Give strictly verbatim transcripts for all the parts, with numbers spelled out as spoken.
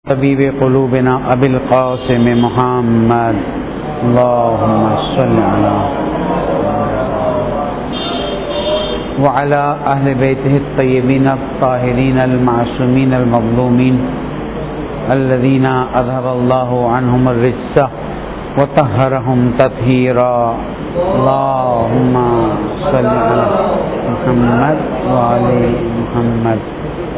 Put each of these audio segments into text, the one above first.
طبیب قلوبنا ابی القاسم محمد اللهم صل علی وعلى اہل بیتہ الطیبین الطاہرین المعصومین المظلومین الذین اذهب اللہ عنہم الرجس وطہرہم تطہیرا اللهم صل علی محمد وعلی محمد.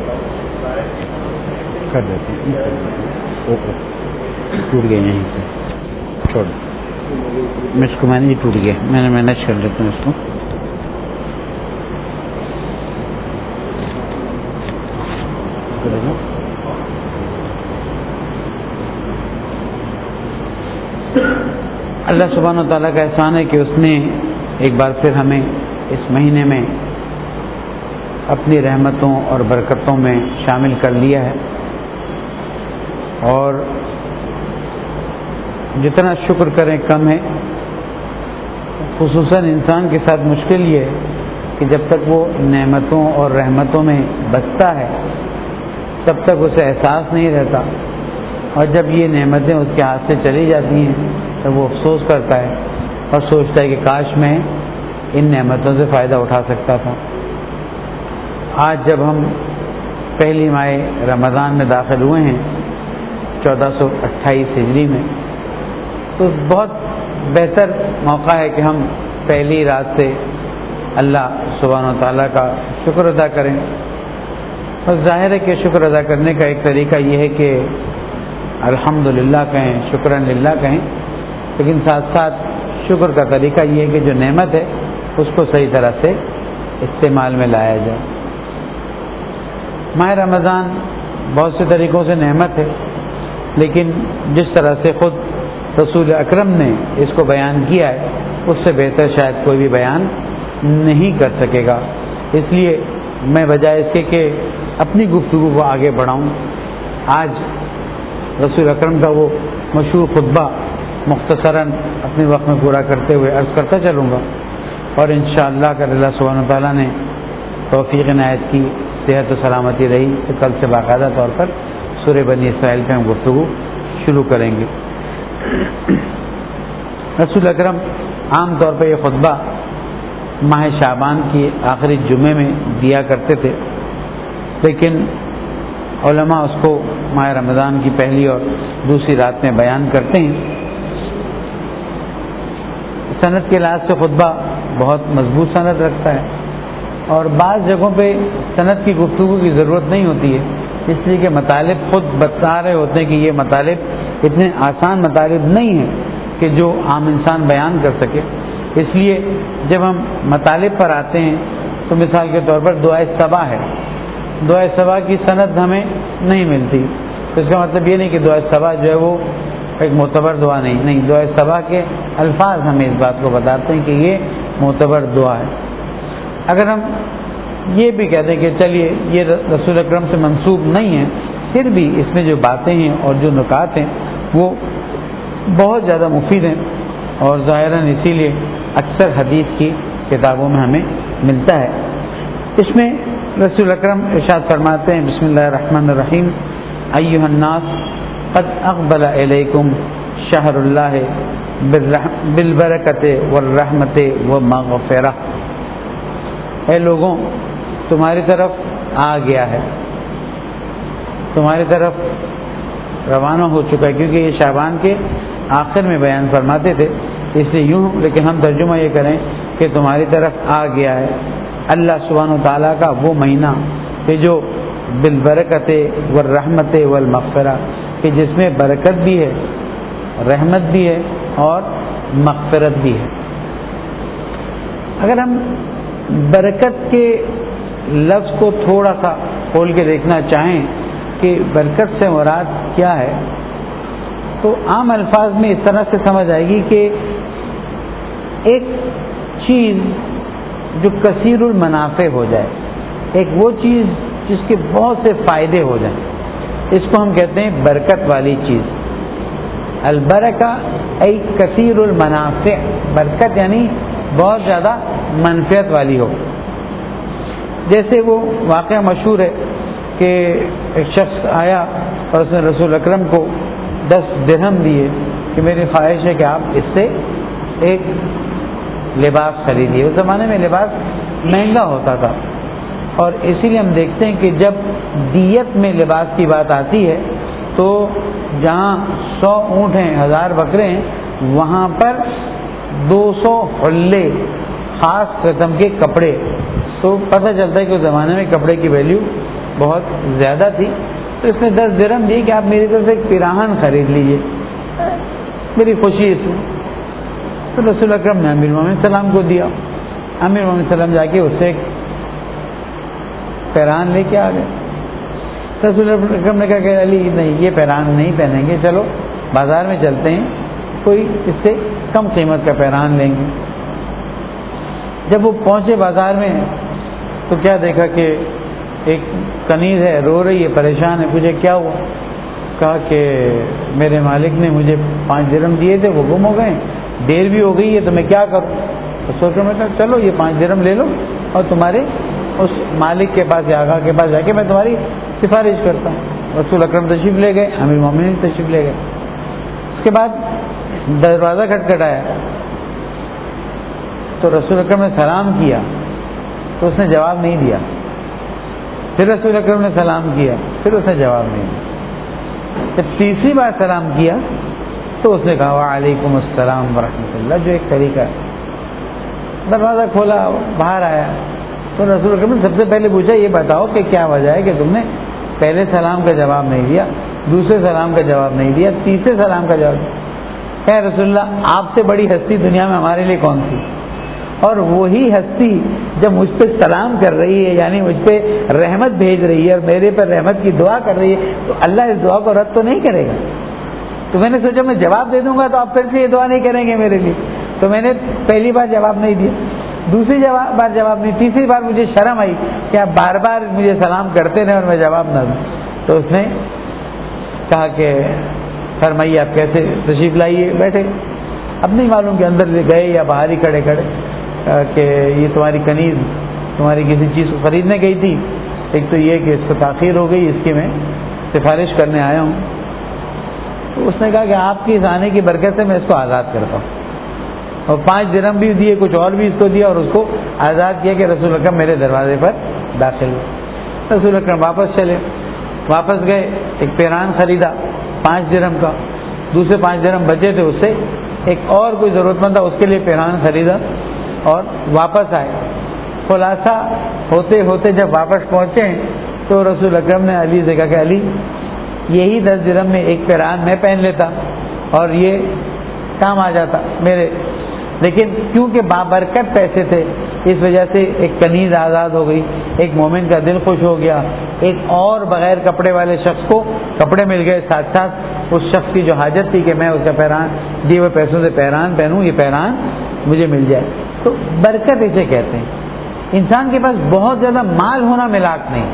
کر دیتے ہیں ٹوٹ گئے یہیں سے چھوڑ میں اس کو میں نے یہ ٹوٹ گیا میں نے مینیج کر لیتا ہوں اس کو. اللہ سبحانہ و تعالیٰ کا احسان ہے کہ اس نے ایک بار پھر ہمیں اس مہینے میں اپنی رحمتوں اور برکتوں میں شامل کر لیا ہے، اور جتنا شکر کریں کم ہے. خصوصاً انسان کے ساتھ مشکل یہ ہے کہ جب تک وہ نعمتوں اور رحمتوں میں بستا ہے تب تک اسے احساس نہیں رہتا، اور جب یہ نعمتیں اس کے ہاتھ سے چلی جاتی ہیں تو وہ افسوس کرتا ہے اور سوچتا ہے کہ کاش میں ان نعمتوں سے فائدہ اٹھا سکتا تھا. آج جب ہم پہلی ماہ رمضان میں داخل ہوئے ہیں چودہ سو اٹھائیس ہجری میں، تو بہت بہتر موقع ہے کہ ہم پہلی رات سے اللہ سبحانہ و تعالیٰ کا شکر ادا کریں. اور ظاہر ہے کہ شکر ادا کرنے کا ایک طریقہ یہ ہے کہ الحمدللہ کہیں، شکرا للہ کہیں، لیکن ساتھ ساتھ شکر کا طریقہ یہ ہے کہ جو نعمت ہے اس کو صحیح طرح سے استعمال میں لایا جائے. ماہ رمضان بہت سے طریقوں سے نعمت ہے، لیکن جس طرح سے خود رسول اکرم نے اس کو بیان کیا ہے اس سے بہتر شاید کوئی بھی بیان نہیں کر سکے گا. اس لیے میں بجائے اس کے کہ اپنی گفتگو کو آگے بڑھاؤں، آج رسول اکرم کا وہ مشہور خطبہ مختصراً اپنے وقت میں پورا کرتے ہوئے عرض کرتا چلوں گا، اور انشاءاللہ اگر اللہ سبحانہ و تعالیٰ نے توفیق عنایت کی، صحت و سلامتی رہی تو کل سے باقاعدہ طور پر سورہ بنی اسرائیل پہ ہم گفتگو شروع کریں گے. رسول اکرم عام طور پہ یہ خطبہ ماہ شعبان کی آخری جمعے میں دیا کرتے تھے، لیکن علماء اس کو ماہ رمضان کی پہلی اور دوسری رات میں بیان کرتے ہیں. سند کے لحاظ سے خطبہ بہت مضبوط سند رکھتا ہے، اور بعض جگہوں پہ سند کی گفتگو کی ضرورت نہیں ہوتی ہے، اس لیے کہ مطالب خود بتا رہے ہوتے ہیں کہ یہ مطالب اتنے آسان مطالب نہیں ہیں کہ جو عام انسان بیان کر سکے. اس لیے جب ہم مطالب پر آتے ہیں تو مثال کے طور پر دعائے صبا ہے، دعائے صبا کی سند ہمیں نہیں ملتی، تو اس کا مطلب یہ نہیں کہ دعائے صبا جو ہے وہ ایک معتبر دعا نہیں نہیں دعائے صبا کے الفاظ ہمیں اس بات کو بتاتے ہیں کہ یہ معتبر دعا ہے. اگر ہم یہ بھی کہتے ہیں کہ چلیے یہ رسول اکرم سے منسوب نہیں ہے، پھر بھی اس میں جو باتیں ہیں اور جو نکات ہیں وہ بہت زیادہ مفید ہیں، اور ظاہراً اسی لیے اکثر حدیث کی کتابوں میں ہمیں ملتا ہے. اس میں رسول اکرم ارشاد فرماتے ہیں بسم اللہ الرحمن الرحیم ایھا الناس قد اقبل الیکم شہر اللہ بالبرکۃ والرحمۃ والمغفرہ. اے لوگوں، تمہاری طرف آ گیا ہے، تمہاری طرف روانہ ہو چکا ہے، کیونکہ یہ شعبان کے آخر میں بیان فرماتے تھے اس لیے یوں، لیکن ہم ترجمہ یہ کریں کہ تمہاری طرف آ گیا ہے اللہ سبحانہ و تعالیٰ کا وہ مہینہ کہ جو بالبرکت والرحمت والمغفرہ، کہ جس میں برکت بھی ہے، رحمت بھی ہے اور مغفرت بھی ہے. اگر ہم برکت کے لفظ کو تھوڑا سا کھول کے دیکھنا چاہیں کہ برکت سے مراد کیا ہے، تو عام الفاظ میں اس طرح سے سمجھ آئے گی کہ ایک چیز جو کثیر المنافع ہو جائے، ایک وہ چیز جس کے بہت سے فائدے ہو جائیں، اس کو ہم کہتے ہیں برکت والی چیز. البرکہ ای کثیر المنافع، برکت یعنی بہت زیادہ منفعت والی ہو. جیسے وہ واقعہ مشہور ہے کہ ایک شخص آیا اور اس نے رسول اکرم کو دس درہم دیے کہ میری خواہش ہے کہ آپ اس سے ایک لباس خریدیے. اس زمانے میں لباس مہنگا ہوتا تھا اور اسی لیے ہم دیکھتے ہیں کہ جب دیت میں لباس کی بات آتی ہے تو جہاں سو اونٹ ہیں, ہزار بکرے ہیں, وہاں پر دو سو حلے خاص قسم کے کپڑے. تو پتہ چلتا ہے کہ اس زمانے میں کپڑے کی ویلیو بہت زیادہ تھی. تو اس نے دس درہم دی کہ آپ میری طرف سے ایک پیراہن خرید لیجیے, میری خوشی اس میں. تو رسول اکرم نے امیر مومنین السلام کو دیا. امیر مومنین السلام جا کے اس سے ایک پیراہن لے کے آ گئے. رسول اکرم نے کہا کہ علی نہیں, یہ پیراہن نہیں پہنیں گے, چلو بازار میں چلتے ہیں, کوئی اس سے کم قیمت کا پیراہن لیں گے. جب وہ پہنچے بازار میں تو کیا دیکھا کہ ایک کنیز ہے, رو رہی ہے, پریشان ہے. پوچھے کیا ہوا؟ کہا کہ میرے مالک نے مجھے پانچ درہم دیے تھے, وہ گم ہو گئے, دیر بھی ہو گئی ہے, تو میں کیا کروں؟ تو سوچو, میں کہا چلو یہ پانچ درہم لے لو اور تمہارے اس مالک کے پاس یا آقا کے پاس جا کے میں تمہاری سفارش کرتا ہوں. رسول اکرم تشریف لے گئے, امیر مومنین تشریف لے گئے. اس کے بعد دروازہ کھٹکھٹایا تو رسول اکرم نے سلام کیا تو اس نے جواب نہیں دیا. پھر رسول اکرم نے سلام کیا, پھر اس نے جواب نہیں دیا. جب تیسری بار سلام کیا تو اس نے کہا وعلیکم السلام ورحمۃ اللہ, جو ایک طریقہ ہے. دروازہ کھولا, باہر آیا تو رسول اکرم نے سب سے پہلے پوچھا یہ بتاؤ کہ کیا وجہ ہے کہ تم نے پہلے سلام کا جواب نہیں دیا, دوسرے سلام کا جواب نہیں دیا, تیسرے سلام کا جواب دیا. کہ رسول اللہ آپ سے بڑی ہستی دنیا میں ہمارے لیے کون سی؟ اور وہی ہستی جب مجھ پہ سلام کر رہی ہے, یعنی مجھ پہ رحمت بھیج رہی ہے اور میرے پر رحمت کی دعا کر رہی ہے, تو اللہ اس دعا کو رد تو نہیں کرے گا. تو میں نے سوچا میں جواب دے دوں گا تو آپ پھر سے یہ دعا نہیں کریں گے میرے لیے. تو میں نے پہلی بار جواب نہیں دیا, دوسری جواب بار جواب نہیں, تیسری بار مجھے شرم آئی کہ آپ بار بار مجھے سلام کرتے رہے اور میں جواب نہ دوں. تو اس نے کہا کہ فرمائیے آپ کیسے تشریف لائیے, بیٹھے. اب نہیں معلوم کہ اندر سے گئے یا باہر ہی کھڑے کھڑے کہ یہ تمہاری کنیز تمہاری کسی چیز کو خریدنے گئی تھی, ایک تو یہ کہ اس کو تاخیر ہو گئی, اس کی میں سفارش کرنے آیا ہوں. تو اس نے کہا کہ آپ کی اس آنے کی برکت سے میں اس کو آزاد کرتا ہوں, اور پانچ درہم بھی دیے, کچھ اور بھی اس کو دیا اور اس کو آزاد کیا کہ رسول اکرم میرے دروازے پر داخل ہوئے. رسول اکرم واپس چلے, واپس گئے, ایک پیراہن خریدا پانچ درہم کا, دوسرے پانچ درہم بچے تھے اس سے ایک اور کوئی ضرورت مند تھا اس کے لیے پیراہن خریدا اور واپس آئے. خلاصہ ہوتے ہوتے جب واپس پہنچے تو رسول اکرم نے علی سے کہا کہ علی یہی دس درہم میں ایک پیراہن میں پہن لیتا اور یہ کام آ جاتا میرے, لیکن کیونکہ بابرکت پیسے تھے اس وجہ سے ایک کنیز آزاد ہو گئی, ایک مومن کا دل خوش ہو گیا, ایک اور بغیر کپڑے والے شخص کو کپڑے مل گئے, ساتھ ساتھ اس شخص کی جو حاجت تھی کہ میں اس کا پیراہن دیے ہوئے پیسوں سے پیراہن پہنوں, یہ پیراہن مجھے مل جائے. تو برکت اسے کہتے ہیں. انسان کے پاس بہت زیادہ مال ہونا ملاک نہیں.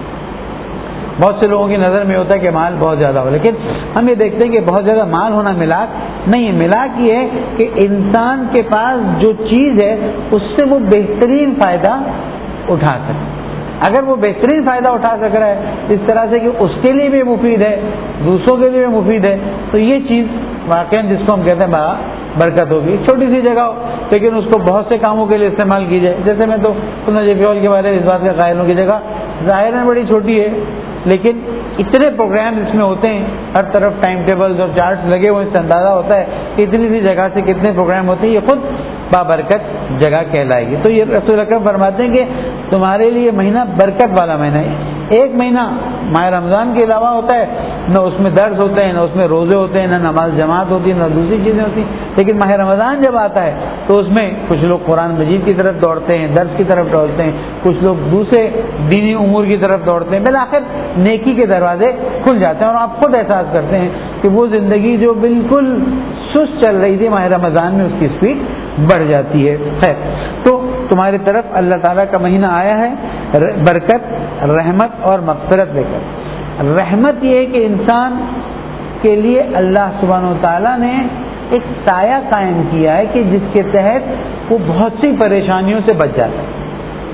بہت سے لوگوں کی نظر میں ہوتا ہے کہ مال بہت زیادہ ہو, لیکن ہم یہ دیکھتے ہیں کہ بہت زیادہ مال ہونا ملاک نہیں ہے. ملاک یہ ہے کہ انسان کے پاس جو چیز ہے اس سے وہ بہترین فائدہ اٹھا سکے. اگر وہ بہترین فائدہ اٹھا سک رہا ہے اس طرح سے کہ اس کے لیے بھی مفید ہے, دوسروں کے لیے بھی مفید ہے, تو یہ چیز واقعی جس کو ہم کہتے ہیں با برکت ہوگی. چھوٹی سی جگہ ہو لیکن اس کو بہت سے کاموں کے لیے استعمال کی جائے. جیسے میں تو فیول کے بارے میں اس بات کا قائل ہوں کی جگہ ظاہر میں بڑی چھوٹی ہے لیکن اتنے پروگرام اس میں ہوتے ہیں, ہر طرف ٹائم ٹیبلز اور چارٹس لگے ہوئے, اس سے اندازہ ہوتا ہے کہ اتنی سی جگہ سے کتنے پروگرام ہوتے ہیں. یہ خود بابرکت جگہ کہلائے گی. تو یہ رسول اکرم فرماتے ہیں کہ تمہارے لیے مہینہ برکت والا مہینہ ہے. ایک مہینہ ماہ رمضان کے علاوہ ہوتا ہے, نہ اس میں درس ہوتے ہیں, نہ اس میں روزے ہوتے ہیں, نہ نماز جماعت ہوتی ہے, نہ دوسری چیزیں ہوتی ہیں. لیکن ماہ رمضان جب آتا ہے تو اس میں کچھ لوگ قرآن مجید کی طرف دوڑتے ہیں, درس کی طرف دوڑتے ہیں, کچھ لوگ دوسرے دینی امور کی طرف دوڑتے ہیں. بالآخر نیکی کے دروازے کھل جاتے ہیں اور آپ خود احساس کرتے ہیں کہ وہ زندگی جو بالکل سست چل رہی تھی ماہ رمضان میں اس کی اسپیڈ بڑھ جاتی ہے. خیر, تو تمہاری طرف اللہ تعالیٰ کا مہینہ آیا ہے برکت, رحمت اور مغفرت لے کر. رحمت یہ ہے کہ انسان کے لیے اللہ سبحانہ و تعالیٰ نے ایک سایہ قائم کیا ہے کہ جس کے تحت وہ بہت سی پریشانیوں سے بچ جاتا ہے.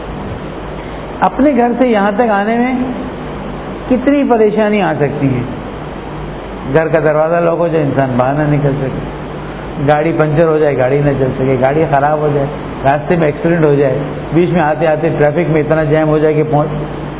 اپنے گھر سے یہاں تک آنے میں کتنی پریشانی آ سکتی ہے, گھر کا دروازہ لاک ہو جائے انسان باہر نہ نکل سکے, گاڑی پنچر ہو جائے گاڑی نہ چل سکے, گاڑی خراب ہو جائے, راستے میں ایکسیڈنٹ ہو جائے, بیچ میں آتے آتے ٹریفک میں اتنا جیم ہو جائے کہ پہنچ,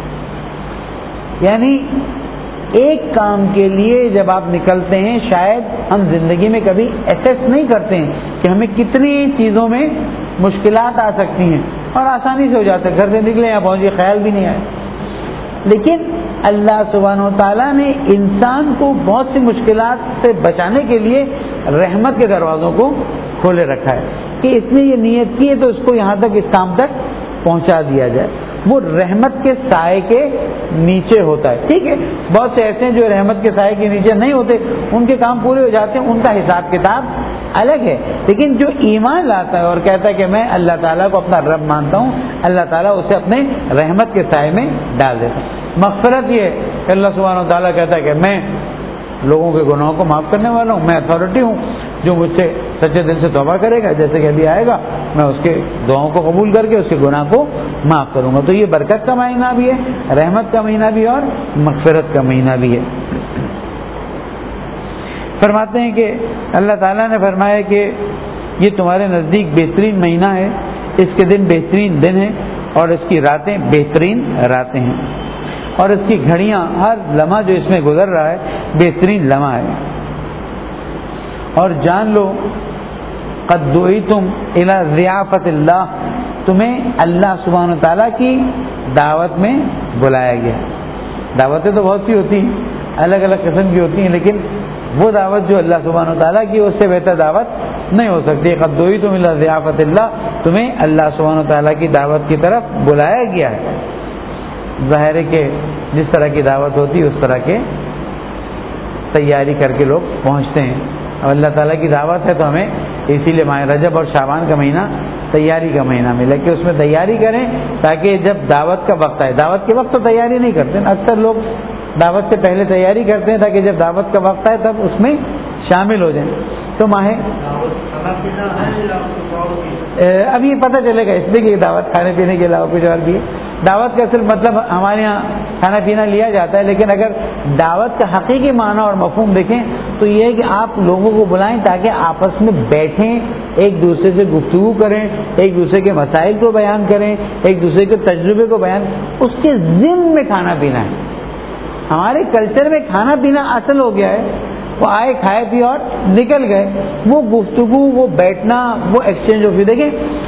یعنی ایک کام کے لیے جب آپ نکلتے ہیں شاید ہم زندگی میں کبھی ایسیس نہیں کرتے ہیں کہ ہمیں کتنی چیزوں میں مشکلات آ سکتی ہیں, اور آسانی سے ہو جاتا ہے, گھر سے نکلے یا پہنچے خیال بھی نہیں آئے. لیکن اللہ سبحانہ و تعالیٰ نے انسان کو بہت سی مشکلات سے بچانے کے لیے رحمت کے دروازوں کو کھولے رکھا ہے کہ اس نے یہ نیت کی ہے تو اس کو یہاں تک اس کام تک پہنچا دیا جائے. وہ رحمت کے سائے کے نیچے ہوتا ہے. ٹھیک ہے, بہت سے ایسے ہیں جو رحمت کے سائے کے نیچے نہیں ہوتے, ان کے کام پورے ہو جاتے ہیں, ان کا حساب کتاب الگ ہے. لیکن جو ایمان لاتا ہے اور کہتا ہے کہ میں اللہ تعالیٰ کو اپنا رب مانتا ہوں, اللہ تعالیٰ اسے اپنے رحمت کے سائے میں ڈال دیتا ہے. مغفرت یہ ہے کہ اللہ سبحانہ و تعالیٰ کہتا ہے کہ میں لوگوں کے گناہوں کو معاف کرنے والا ہوں, میں اتھارٹی ہوں, جو مجھ سے سچے دل سے توبہ کرے گا جیسے کہ ابھی آئے گا میں اس کے دعاؤں کو قبول کر کے اس کے گناہ کو معاف کروں گا. تو یہ برکت کا مہینہ بھی ہے, رحمت کا مہینہ بھی ہے, اور مغفرت کا مہینہ بھی ہے. فرماتے ہیں کہ اللہ تعالیٰ نے فرمایا کہ یہ تمہارے نزدیک بہترین مہینہ ہے, اس کے دن بہترین دن ہیں اور اس کی راتیں بہترین راتیں ہیں, اور اس کی گھڑیاں ہر لمحہ جو اس میں گزر رہا ہے بہترین لمحہ ہے. اور جان لو قد دعیتم الی ضیافت اللہ, تمہیں اللہ سبحانہ و تعالیٰ کی دعوت میں بلایا گیا. دعوتیں تو بہت سی ہوتی ہیں, الگ الگ قسم کی ہوتی ہیں, لیکن وہ دعوت جو اللہ سبحانہ و تعالیٰ کی اس سے بہتر دعوت نہیں ہو سکتی. قد دعیتم الی ضیافت اللہ, تمہیں اللہ سبحانہ و تعالیٰ کی دعوت کی طرف بلایا گیا ہے. ظاہر ہے کہ جس طرح کی دعوت ہوتی ہے اس طرح کے تیاری کر کے لوگ پہنچتے ہیں. اب اللہ تعالیٰ کی دعوت ہے تو ہمیں اسی لیے ماہ رجب اور شعبان کا مہینہ تیاری کا مہینہ ملا کہ اس میں تیاری کریں تاکہ جب دعوت کا وقت آئے, دعوت کے وقت تو تیاری نہیں کرتے, اکثر لوگ دعوت سے پہلے تیاری کرتے ہیں تاکہ جب دعوت کا وقت آئے تب اس میں شامل ہو جائیں. تو ماہ اب یہ پتہ چلے گا اس لیے کہ دعوت کھانے پینے کے علاوہ کچھ اور بھی ہے. دعوت کا صرف مطلب ہمارے یہاں کھانا پینا لیا جاتا ہے, لیکن اگر دعوت کا حقیقی معنی اور مفہوم دیکھیں تو یہ ہے کہ آپ لوگوں کو بلائیں تاکہ آپس میں بیٹھیں, ایک دوسرے سے گفتگو کریں, ایک دوسرے کے مسائل کو بیان کریں, ایک دوسرے کے تجربے کو بیان, اس کے ضمن میں کھانا پینا ہے. ہمارے کلچر میں کھانا پینا اصل ہو گیا ہے, وہ آئے کھائے پیے اور نکل گئے. وہ گفتگو, وہ بیٹھنا, وہ ایکسچینج آف ویو. دیکھیں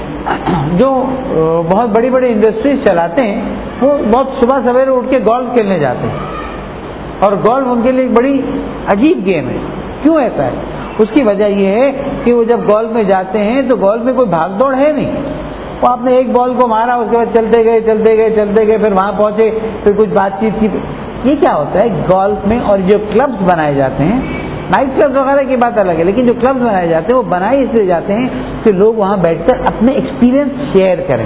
جو بہت بڑی بڑی انڈسٹریز چلاتے ہیں وہ بہت صبح سویرے اٹھ کے گولف کھیلنے جاتے ہیں, اور گولف ان کے لیے ایک بڑی عجیب گیم ہے. کیوں ایسا ہے؟ اس کی وجہ یہ ہے کہ وہ جب گولف میں جاتے ہیں تو گولف میں کوئی بھاگ دوڑ ہے نہیں. وہ آپ نے ایک بال کو مارا, اس کے بعد چلتے گئے چلتے گئے چلتے گئے پھر وہاں پہنچے, پھر کچھ بات چیت کی. یہ کیا ہوتا ہے گولف میں, اور جو کلبز بنائے جاتے ہیں, نائٹ کلبز وغیرہ کی بات الگ ہے, لیکن جو کلبز بنائے جاتے ہیں وہ بنائے اس لیے جاتے ہیں کہ لوگ وہاں بیٹھ کر اپنے ایکسپیرینس شیئر کریں.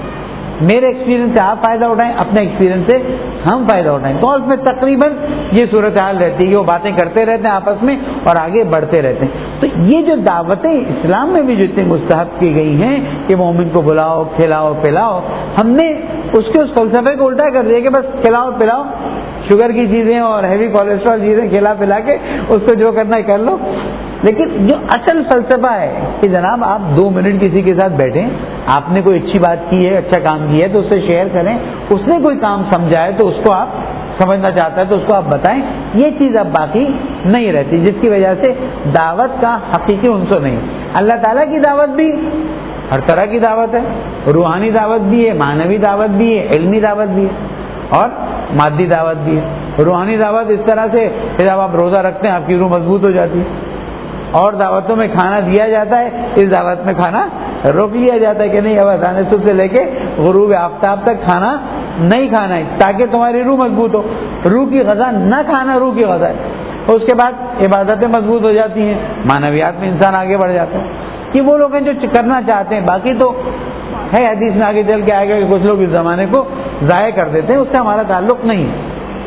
میرے ایکسپیرینس سے آپ فائدہ اٹھائیں, اپنے ایکسپیرینس سے ہم فائدہ اٹھائیں. گولف میں تقریباً یہ صورتحال رہتی ہے کہ وہ باتیں کرتے رہتے ہیں آپس میں اور آگے بڑھتے رہتے ہیں. تو یہ جو دعوتیں اسلام میں بھی جو اتنی مستحب کی گئی ہیں کہ مومن کو بلاؤ, کھلاؤ, پلاؤ, ہم نے اس کے اس فلسفے کو الٹا کر دیا کہ بس کھلاؤ پلاؤ, شوگر کی چیزیں اور ہیوی کولیسٹرول چیزیں کھلا پلا کے اس کو جو کرنا ہے کر لو. لیکن جو اصل فلسفہ ہے کہ جناب آپ دو منٹ کسی کے ساتھ بیٹھیں, آپ نے کوئی اچھی بات کی ہے, اچھا کام کیا ہے تو اس سے شیئر کریں, اس نے کوئی کام سمجھا ہے تو اس کو آپ سمجھنا چاہتا ہے تو اس کو آپ بتائیں. یہ چیز اب باقی نہیں رہتی, جس کی وجہ سے دعوت کا حقیقی عنصر نہیں. اللہ تعالیٰ کی دعوت بھی ہر طرح کی دعوت ہے, روحانی دعوت بھی ہے, معنوی دعوت بھی ہے, علمی دعوت بھی ہے, اور مادی دعوت بھی ہے. روحانی دعوت اس طرح سے کہ جب آپ روزہ رکھتے ہیں آپ کی روح مضبوط ہو جاتی ہے, اور دعوتوں میں کھانا دیا جاتا ہے, اس دعوت میں کھانا روک لیا جاتا ہے کہ نہیں, اب اذان صبح سے لے کے غروب آفتاب تک کھانا نہیں کھانا ہے تاکہ تمہاری روح مضبوط ہو. روح کی غذا نہ کھانا روح کی غذا ہے. اس کے بعد عبادتیں مضبوط ہو جاتی ہیں, معنویات میں انسان آگے بڑھ جاتا ہے. کہ وہ لوگ ہیں جو کرنا چاہتے ہیں, باقی تو ہے حدیث میں آگے چل کے آئے گا کہ کچھ لوگ اس زمانے کو ضائع کر دیتے ہیں, اس سے ہمارا تعلق نہیں ہے.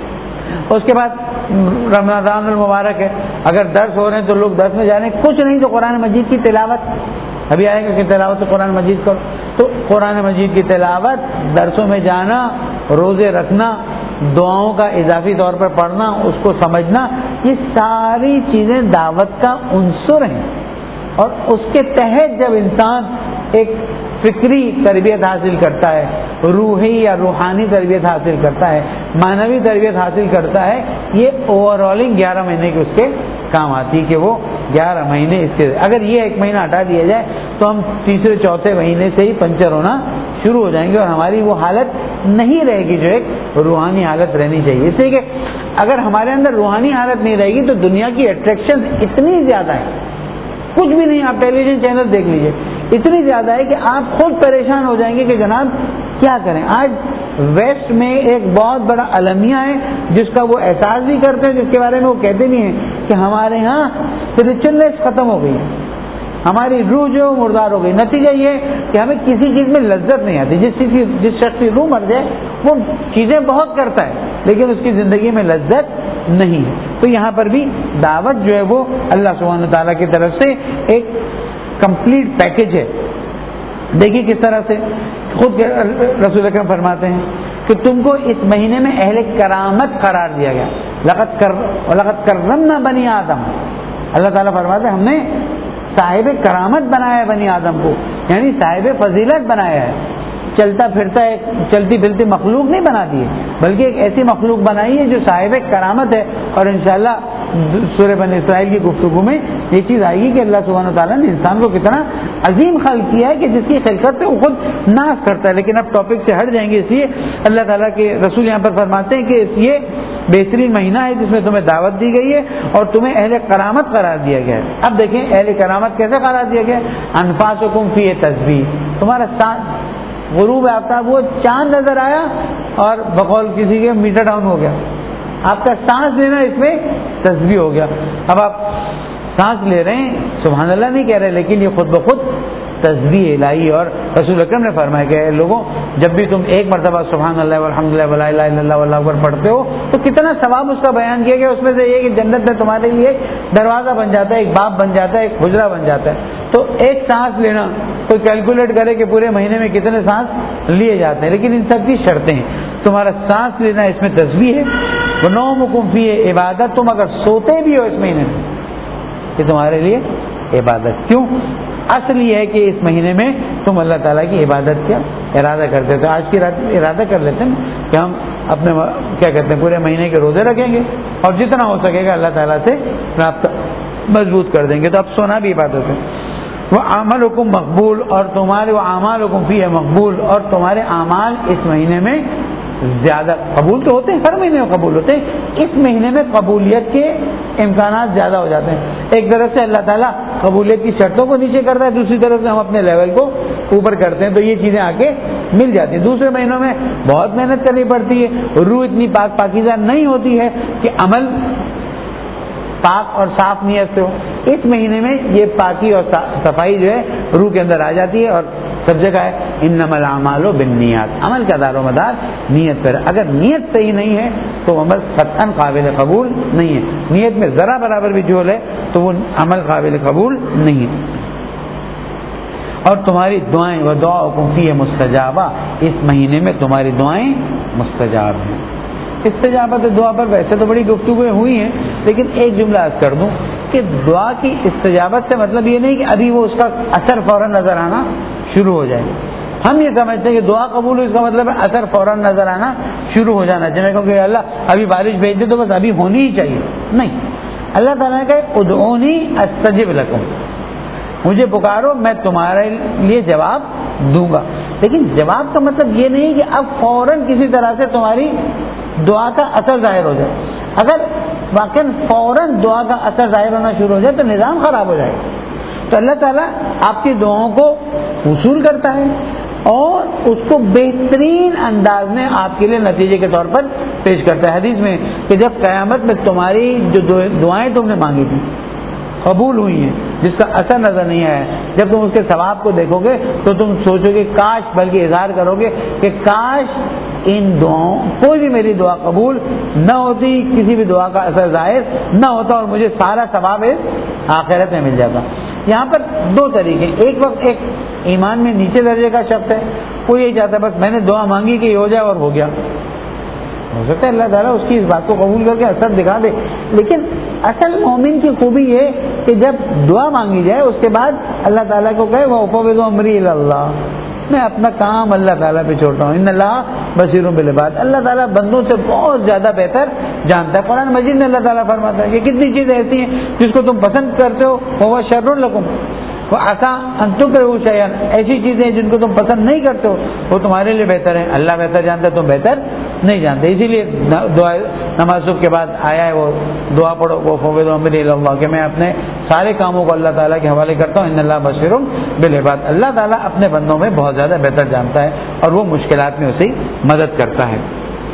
اس کے بعد رمضان المبارک ہے, اگر درس ہو رہے ہیں تو لوگ درس میں جا رہے ہیں, کچھ نہیں تو قرآن مجید کی تلاوت, ابھی آئے گا کہ تلاوت قرآن مجید کرو, تو قرآن مجید کی تلاوت, درسوں میں جانا, روزے رکھنا, دعاؤں کا اضافی طور پر پڑھنا, اس کو سمجھنا, یہ ساری چیزیں دعوت کا عنصر ہیں، اور اس کے تحت جب انسان ایک فکری تربیت حاصل کرتا ہے، روحی یا روحانی تربیت حاصل کرتا ہے، معنوی تربیت حاصل کرتا ہے، یہ اوور آلنگ گیارہ مہینے کے اس کے کام آتی ہے کہ وہ گیارہ مہینے اس کے، اگر یہ ایک مہینہ ہٹا دیا جائے تو ہم تیسرے چوتھے مہینے سے ہی پنچر ہونا شروع ہو جائیں گے، اور ہماری وہ حالت نہیں رہے گی جو ایک روحانی حالت رہنی چاہیے. اس لیے کہ اگر ہمارے اندر روحانی حالت نہیں رہے گی تو دنیا کی اٹریکشن اتنی زیادہ ہے، کچھ بھی نہیں، آپ ٹیلی ویژن چینل دیکھ لیجئے، اتنی زیادہ ہے کہ آپ خود پریشان ہو جائیں گے کہ جناب کیا کریں. آج ویسٹ میں ایک بہت بڑا المیہ ہے جس کا وہ احساس بھی کرتے ہیں، جس کے بارے میں وہ کہتے بھی ہیں کہ ہمارے ہاں اسپرچوئلنس ختم ہو گئی ہے، ہماری روح جو مردار ہو گئی. نتیجہ یہ کہ ہمیں کسی چیز میں لذت نہیں آتی. جس چیز کی جس شخص کی روح مر جائے وہ چیزیں بہت کرتا ہے لیکن اس کی زندگی میں لذت نہیں ہے. تو یہاں پر بھی دعوت جو ہے وہ اللہ سبحانہ تعالیٰ کی طرف سے ایک کمپلیٹ پیکج ہے. دیکھیے کس طرح سے خود رسول اکرم فرماتے ہیں کہ تم کو اس مہینے میں اہل کرامت قرار دیا گیا. لقد کر لقد کرمنا بنی آدم. اللہ تعالیٰ فرماتے ہیں ہم نے صاحب کرامت بنایا ہے بنی آدم کو، یعنی صاحب فضیلت بنایا ہے. چلتا پھرتا ایک چلتی پھرتی مخلوق نہیں بنا دی ہے بلکہ ایک ایسی مخلوق بنائی ہے جو صاحب کرامت ہے. اور انشاءاللہ سورہ بنی اسرائیل کی گفتگو میں یہ چیز آئے گی کہ اللہ سبحانہ تعالیٰ نے انسان کو کتنا عظیم خلق کیا ہے کہ جس کی خلقت سے وہ خود ناز کرتا ہے. لیکن اب ٹاپک سے ہٹ جائیں گے، اس لیے اللہ تعالیٰ کے رسول یہاں پر فرماتے ہیں کہ یہ بہترین مہینہ ہے جس میں تمہیں دعوت دی گئی ہے اور تمہیں اہل کرامت قرار دیا گیا ہے. اب دیکھیں اہل کرامت کیسے قرار دیا گیا. انفاسکم فی تسبیح، تمہارا سانس غروب آفتاب وہ چاند نظر آیا اور بقول کسی کے میٹر ڈاؤن ہو گیا، آپ کا سانس لینا اس میں تسبیح ہو گیا. اب آپ سانس لے رہے ہیں، سبحان اللہ نہیں کہہ رہے، لیکن یہ خود بخود تسبیح الہی. اور رسول اکرم نے فرمایا کہ لوگوں جب بھی تم ایک مرتبہ سبحان اللہ والحمدللہ ولا الہ الا اللہ واللہ اکبر پڑھتے ہو تو کتنا ثواب اس کا بیان کیا گیا. اس میں سے یہ کہ جنت میں تمہارے لیے ایک دروازہ بن جاتا ہے، ایک باب بن جاتا ہے، ایک حجرہ بن جاتا ہے. تو ایک سانس لینا کوئی کیلکولیٹ کرے کہ پورے مہینے میں کتنے سانس لیے جاتے ہیں، لیکن ان سب کی شرطیں ہیں. تمہارا سانس لینا اس میں تسبیح ہے. ونومکم فیہ عبادت، تم اگر سوتے بھی ہو اس مہینے میں کہ تمہارے لیے عبادت. کیوں؟ اصل یہ ہے کہ اس مہینے میں تم اللہ تعالیٰ کی عبادت کا ارادہ کرتے تھے. آج کی رات ارادہ کر لیتے ہیں کہ ہم اپنے کیا کہتے ہیں پورے مہینے کے روزے رکھیں گے اور جتنا ہو سکے گا اللہ تعالیٰ سے رابطہ مضبوط کر دیں گے. تو اب سونا بھی عبادت ہے. وہ اعمال حکم مقبول، اور تمہارے وہ اعمال حکم فی ہے مقبول، اور تمہارے اعمال اس مہینے میں زیادہ قبول تو ہوتے ہیں، ہر مہینے میں قبول ہوتے ہیں، اس مہینے میں قبولیت کے امکانات زیادہ ہو جاتے ہیں. ایک طرف سے اللہ تعالیٰ قبولیت کی شرطوں کو نیچے کرتا ہے، دوسری طرف سے ہم اپنے لیول کو اوپر کرتے ہیں، تو یہ چیزیں آ کے مل جاتی ہیں. دوسرے مہینوں میں بہت محنت کرنی پڑتی ہے، روح اتنی پاک پاکیزہ نہیں ہوتی ہے کہ عمل پاک اور صاف نیت سے ہو. اس مہینے میں یہ پاکی اور صفائی جو ہے روح کے اندر آ جاتی ہے. اور سب جگہ ہے انما الاعمال بالنیات، عمل کا دار و مدار نیت پر. اگر نیت صحیح نہیں ہے تو عمل قطعاً قابل قبول نہیں ہے. نیت میں ذرا برابر بھی جھول ہے تو وہ عمل قابل قبول نہیں ہے. اور تمہاری دعائیں و دعاؤکم فیہ مستجابہ، اس مہینے میں تمہاری دعائیں مستجاب ہیں. استجابت دعا پر ویسے تو بڑی گفتگویں ہوئی ہیں، لیکن ایک جملہ عرض کر دوں کہ دعا کی استجابت سے مطلب یہ نہیں کہ ابھی وہ اس کا اثر فوراً نظر آنا شروع ہو جائے. ہم یہ سمجھتے ہیں کہ دعا قبول ہو اس کا مطلب ہے اثر فوراً نظر آنا شروع ہو جانا. جنہیں کہوں کہ اللہ ابھی بارش بھیج دے تو بس ابھی ہونی ہی چاہیے. نہیں، اللہ تعالیٰ نے کہا ادعونی استجب لکم، مجھے پکارو میں تمہارے لیے جواب دوں گا. لیکن جواب کا مطلب یہ نہیں کہ اب فوراً کسی طرح سے تمہاری دعا کا اثر ظاہر ہو جائے. اگر واقعاً فوراً دعا کا اثر ظاہر ہونا شروع ہو جائے تو نظام خراب ہو جائے. تو اللہ تعالیٰ آپ کی دعاؤں کو وصول کرتا ہے اور اس کو بہترین انداز میں آپ کے لیے نتیجے کے طور پر پیش کرتا ہے. حدیث میں کہ جب قیامت میں تمہاری جو دعائیں تم نے مانگی تھیں قبول ہوئی ہیں، جس کا اثر نظر نہیں آیا، جب تم اس کے ثواب کو دیکھو گے تو تم سوچو گے کاش، بلکہ اظہار کرو گے کہ کاش ان دعاؤں کوئی بھی میری دعا قبول نہ ہوتی، کسی بھی دعا کا اثر ظاہر نہ ہوتا اور مجھے سارا ثواب آخرت میں مل جاتا. یہاں پر دو طریقے. ایک وقت ایک ایمان میں نیچے درجے کا شخص ہے، وہ یہی چاہتا ہے بس میں نے دعا مانگی کہ یہ ہو جائے اور ہو گیا. ہو سکتا ہے اللہ تعالیٰ اس کی اس بات کو قبول کر کے اثر دکھا دے. لیکن اصل مومن کی خوبی یہ کہ جب دعا مانگی جائے اس کے بعد اللہ تعالیٰ کو کہے وَأُفَوِّضُ أَمْرِي إِلَى اللَّهِ، میں اپنا کام اللہ تعالیٰ پہ چھوڑتا ہوں. ان اللہ بصیر بالعباد، اللہ تعالیٰ بندوں سے بہت زیادہ بہتر جانتا ہے. قرآن مجید میں اللہ تعالیٰ فرماتا ہے کہ کتنی چیزیں ایسی ہیں جس کو تم پسند کرتے ہو وَهُوَ شَرٌّ لَكُمْ وَعَسَىٰ أَن تُكْرَهُوا شَيْئًا، ایسی چیزیں جن کو تم پسند نہیں کرتے ہو وہ تمہارے لیے بہتر ہیں. اللہ بہتر جانتا ہے، تم بہتر نہیں جانتے. اسی لیے دعا نماز صبح کے بعد آیا ہے وہ دعا پڑھو وہ فوض امری اللہ کہ میں اپنے سارے کاموں کو اللہ تعالیٰ کے حوالے کرتا ہوں. ان اللہ بصیر بالعباد، اللہ تعالیٰ اپنے بندوں میں بہت زیادہ بہتر جانتا ہے اور وہ مشکلات میں اسے مدد کرتا ہے.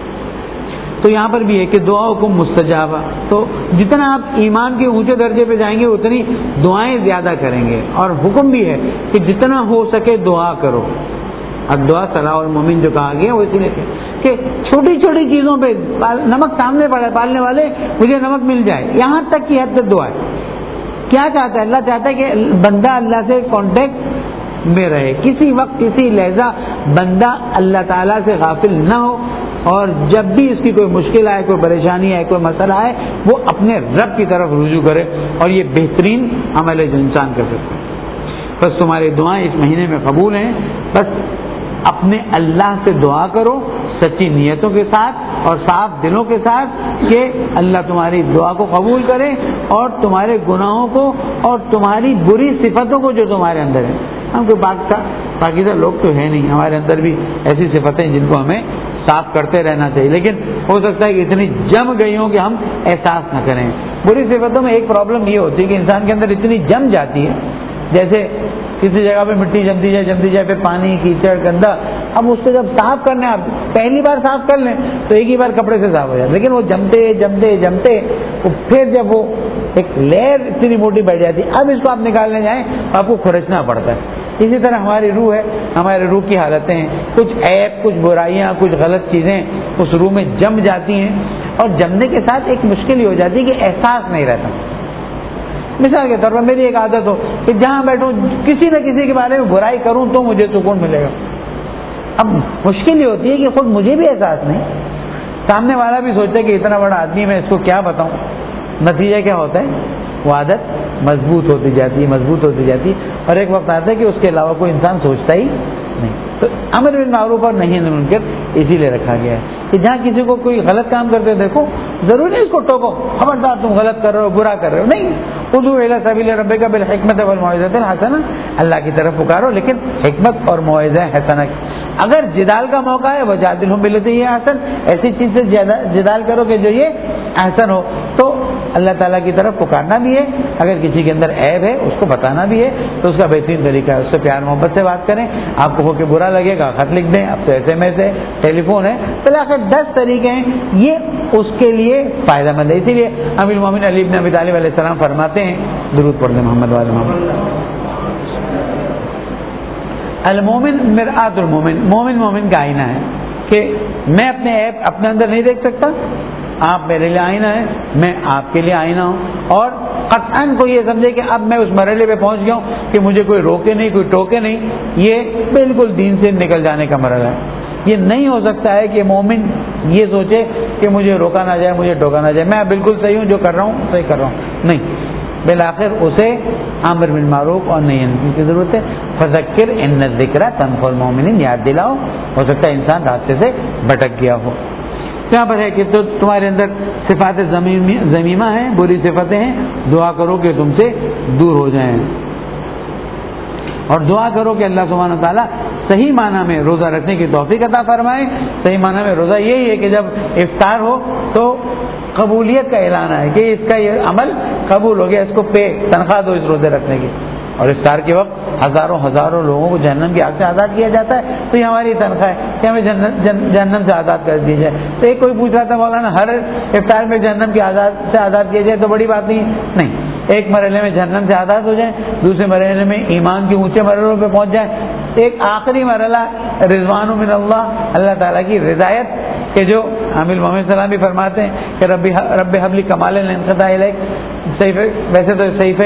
تو یہاں پر بھی ہے کہ دعاؤں کو مستجابہ، تو جتنا آپ ایمان کے اونچے درجے پہ جائیں گے اتنی دعائیں زیادہ کریں گے. اور حکم بھی ہے کہ جتنا ہو سکے دعا کرو. اب دعا صلاح المومن جو کہا گیا وہ اسی لیے کہ چھوٹی چھوٹی چیزوں پہ نمک سامنے پڑا ہے پالنے والے مجھے نمک مل جائے، یہاں تک کی حد تک دعا ہے. کیا چاہتا ہے اللہ؟ چاہتا ہے کہ بندہ اللہ سے کانٹیکٹ میں رہے، کسی وقت کسی لہجہ بندہ اللہ تعالیٰ سے غافل نہ ہو، اور جب بھی اس کی کوئی مشکل آئے، کوئی پریشانی آئے، کوئی مسئلہ آئے، وہ اپنے رب کی طرف رجوع کرے. اور یہ بہترین عمل ہے جو انسان کر سکتا ہے. بس تمہاری دعائیں اس مہینے میں قبول ہیں، بس اپنے اللہ سے دعا کرو سچی نیتوں کے ساتھ اور صاف دلوں کے ساتھ کہ اللہ تمہاری دعا کو قبول کرے اور تمہارے گناہوں کو اور تمہاری بری صفتوں کو جو تمہارے اندر ہیں. ہم کوئی پاکیزہ لوگ تو ہے نہیں، ہمارے اندر بھی ایسی صفتیں جن کو ہمیں صاف کرتے رہنا چاہیے، لیکن ہو سکتا ہے کہ اتنی جم گئی ہوں کہ ہم احساس نہ کریں. بری صفتوں میں ایک پرابلم یہ ہوتی ہے کہ انسان کے اندر اتنی جم جاتی ہے، جیسے کسی جگہ پہ مٹی جمتی جائے جمتی جائے پہ پانی کیچڑ گندا، اب اس کو جب صاف کرنے آپ پہلی بار صاف کر لیں تو ایک ہی بار کپڑے سے صاف ہو جائے، لیکن وہ جمتے جمتے جمتے پھر جب وہ ایک لیئر اتنی موٹی بیٹھ جاتی ہے، اب اس کو آپ نکالنے جائیں آپ کو کھرچنا پڑتا ہے. اسی طرح ہماری روح ہے، ہمارے روح کی حالتیں ہیں، کچھ عیب، کچھ برائیاں، کچھ غلط چیزیں اس روح میں جم جاتی ہیں، اور جمنے کے ساتھ ایک مشکل ہی ہو جاتی ہے کہ احساس نہیں رہتا. مثال کے طور پر میری ایک عادت ہو کہ جہاں بیٹھوں کسی نہ کسی کے بارے میں برائی کروں تو مجھے سکون ملے گا. اب مشکل یہ ہوتی ہے کہ خود مجھے بھی احساس نہیں، سامنے والا بھی سوچتا ہے کہ اتنا بڑا آدمی میں اس کو کیا بتاؤں. نتیجہ کیا ہوتا ہے؟ وہ عادت مضبوط ہوتی جاتی ہے مضبوط ہوتی جاتی ہے اور ایک وقت آتا ہے کہ اس کے علاوہ کوئی انسان سوچتا ہی نہیں. تو امر بالمعروف اور نہی عن المنکر اسی لیے رکھا گیا ہے کہ جہاں کسی کو کوئی غلط کام کرتے دیکھو ضروری نہیں اس کو ٹوکو، خبردار تم غلط کر رہے ہو، برا کر رہے ہو، نہیں. ادعو الی سبیل ربک بالحکمت والموعظۃ الحسنہ، اللہ کی طرف پکارو لیکن حکمت اور موعظہ حسنہ. اگر جدال کا موقع ہے وجادلھم باللتی ہی احسن، ایسی چیز سے جدال کرو کہ جو یہ احسن ہو. تو اللہ تعالیٰ کی طرف پکارنا بھی ہے، اگر کسی کے اندر عیب ہے اس کو بتانا بھی ہے تو اس کا بہترین طریقہ ہے اس سے پیار محبت سے بات کریں. آپ کو ہو کہ برا لگے گا خط لکھ دیں، اب تو ایس ایم ایس ہے، ٹیلی فون ہے، تو آخر دس طریقے ہیں، یہ اس کے لیے فائدہ مند ہے. اسی لیے امیر المومنین علی بن ابی طالب علیہ السلام فرماتے ہیں، درود پڑھ دیں محمد والے محمد، المومن مرآت المومن، مومن مومن کا آئینہ ہے کہ میں اپنے عیب اپنے اندر نہیں دیکھ سکتا، آپ میرے لیے آئینہ ہیں، میں آپ کے لیے آئینہ ہوں. اور قطعاً کو یہ سمجھے کہ اب میں اس مرحلے پہ پہنچ گیا ہوں کہ مجھے کوئی روکے نہیں، کوئی ٹوکے نہیں، یہ بالکل دین سے نکل جانے کا مرحلہ ہے. یہ نہیں ہو سکتا ہے کہ مومن یہ سوچے کہ مجھے روکا نہ جائے، مجھے ٹوکا نہ جائے، میں بالکل صحیح ہوں، جو کر رہا ہوں صحیح کر رہا ہوں. نہیں، بالآخر اسے امر بالمعروف اور نہی عن المنکر کی ضرورت ہے. فذکر ان الذکر تنفع المؤمنین، یاد دلاؤ، ہو سکتا ہے انسان راستے سے بھٹک گیا ہو. یہاں پر ہے کہ تو تمہارے اندر صفات ذمیمہ ہیں، بری صفتیں ہیں، دعا کرو کہ تم سے دور ہو جائیں، اور دعا کرو کہ اللہ سبحانہ و تعالیٰ صحیح معنی میں روزہ رکھنے کی توفیق عطا فرمائے. صحیح معنی میں روزہ یہی ہے کہ جب افطار ہو تو قبولیت کا اعلان ہے کہ اس کا یہ عمل قبول ہو گیا، اس کو پے تنخواہ دو اس روزے رکھنے کی. اور افطار کے وقت ہزاروں ہزاروں لوگوں کو جہنم کی آگ سے آزاد کیا جاتا ہے، تو یہ ہماری تنخواہ ہے کہ ہمیں جہنم سے آزاد کر دی جائے. تو ایک کوئی پوچھ رہا تھا مولانا ہر افطار میں جہنم کی آزاد سے آزاد کیا جائے تو بڑی بات نہیں نہیں ایک مرحلے میں جہنم سے آزاد ہو جائیں، دوسرے مرحلے میں ایمان کے اونچے مرحلوں پہ پہنچ جائیں، ایک آخری مرحلہ رضوان من اللہ، اللہ تعالیٰ کی رضایت کہ جو امیر محمد السلام بھی فرماتے ہیں کہ رب رب حبلی کمال الانقطاع الیک. صحیفے ویسے تو صحیفے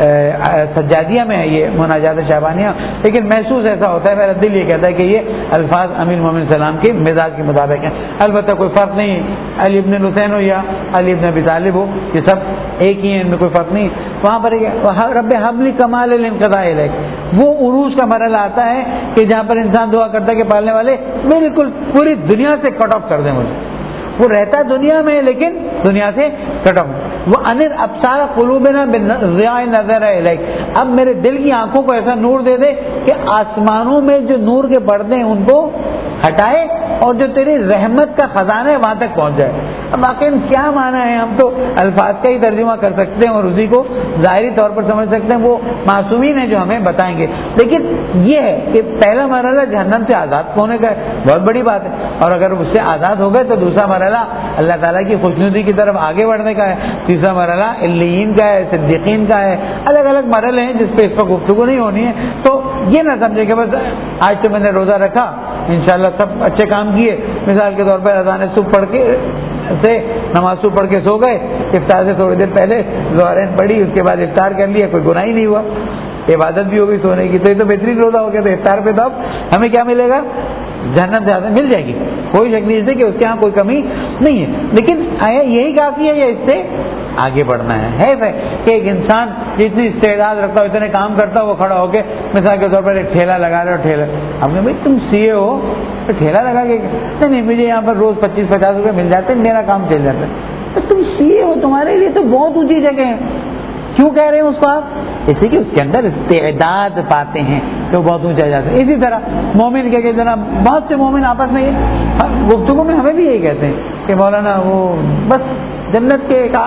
سجادیہ میں ہے یہ مناجات شعبانیہ، لیکن محسوس ایسا ہوتا ہے، میرا دل یہ کہتا ہے کہ یہ الفاظ امیر محمد السلام کے مزاج کے مطابق ہیں. البتہ کوئی فرق نہیں، علی ابن الحسین ہو یا علی ابن ابی طالب ہو، یہ سب ایک ہی ہیں، ان میں کوئی فرق نہیں. وہاں پر رب حبلی کمال الانقطاع الیک وہ عروج کا مرحلہ آتا ہے کہ جہاں پر انسان دعا کرتا ہے کہ پالنے والے بالکل پوری دنیا سے کٹ آف کر دیں مجھے. وہ رہتا دنیا میں لیکن دنیا سے کٹ آف. وہ انر ابصار قلوبنا بالضیاء نظر الیک، اب میرے دل کی آنکھوں کو ایسا نور دے دے کہ آسمانوں میں جو نور کے پردے ہیں ان کو ہٹائے اور جو تیری رحمت کا خزانہ ہے وہاں تک پہنچ جائے. اب واقعی کیا معنی ہے، ہم تو الفاظ کا ہی ترجمہ کر سکتے ہیں اور اسی کو ظاہری طور پر سمجھ سکتے ہیں، وہ معصومین ہیں جو ہمیں بتائیں گے. لیکن یہ ہے کہ پہلا مرحلہ جہنم سے آزاد ہونے کا ہے، بہت بڑی بات ہے، اور اگر اس سے آزاد ہو گئے تو دوسرا مرحلہ اللہ تعالیٰ کی خوشنودی کی طرف آگے بڑھنے کا ہے، تیسرا مرحلہ علیین کا ہے، صدیقین کا ہے. الگ الگ مرحلے ہیں جس پہ اس پر گفتگو نہیں ہونی ہے. تو یہ نہ سمجھے کہ بس آج تو میں نے روزہ رکھا انشاءاللہ سب اچھے کام کیے، مثال کے طور پر اذان صبح پڑھ کے سے نماز صبح پڑھ کے سو گئے، افطار سے تھوڑی دیر پہلے ظہرین پڑھی، اس کے بعد افطار کر لیا، کوئی گناہ ہی نہیں ہوا، عبادت بھی ہو گئی سونے کی. تو یہ تو بہترین روزہ ہو گیا. تو افطار پہ تو اب ہمیں کیا ملے گا؟ جہنم سے آزاد مل جائے گی، کوئی شک نہیں کہ اس کے یہاں کوئی کمی نہیں ہے. لیکن آیا یہی کافی ہے یا اس سے آگے بڑھنا ہے؟ ہے کہ ایک انسان جتنی استعداد رکھتا ہو، اتنے کام کرتا ہو، وہ کھڑا ہو کے مثال کے طور پر ایک ٹھیلا لگا رہے ہو، ٹھیلا آپ نے بھائی تم سی اے ہو تو ٹھیلا لگا کے نہیں نہیں مجھے یہاں پر روز پچیس پچاس روپے مل جاتے ہیں، میرا کام چل جاتا ہے. تو تم سی اے ہو، تمہارے لیے تو بہت اونچی جگہ ہے. کیوں کہہ رہے ہیں اس کو آپ؟ اسی کہ اس کے اندر استعداد پاتے ہیں تو بہت اونچا جاتا ہے. اسی طرح مومن کے جناب بہت سے مومن آپس میں گفتگو میں ہمیں بھی یہی کہتے ہیں کہ مولانا وہ بس جنت کے ایک